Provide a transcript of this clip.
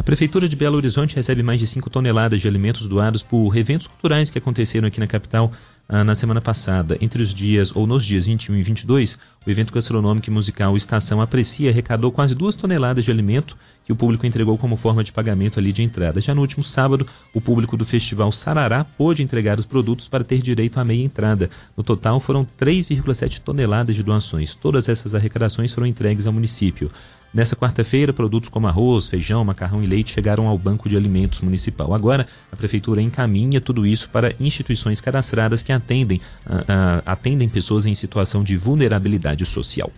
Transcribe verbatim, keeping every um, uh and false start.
Prefeitura de Belo Horizonte recebe mais de cinco toneladas de alimentos doados por eventos culturais que aconteceram aqui na capital ah, na semana passada. Entre os dias, ou nos dias vinte e um e vinte e dois, o evento gastronômico e musical Estação Aprecia arrecadou quase duas toneladas de alimento que o público entregou como forma de pagamento ali de entrada. Já no último sábado, o público do Festival Sarará pôde entregar os produtos para ter direito à meia entrada. No total, foram três vírgula sete toneladas de doações. Todas essas arrecadações foram entregues ao município. Nessa quarta-feira, produtos como arroz, feijão, macarrão e leite chegaram ao Banco de Alimentos Municipal. Agora, a Prefeitura encaminha tudo isso para instituições cadastradas que atendem, uh, uh, atendem pessoas em situação de vulnerabilidade social.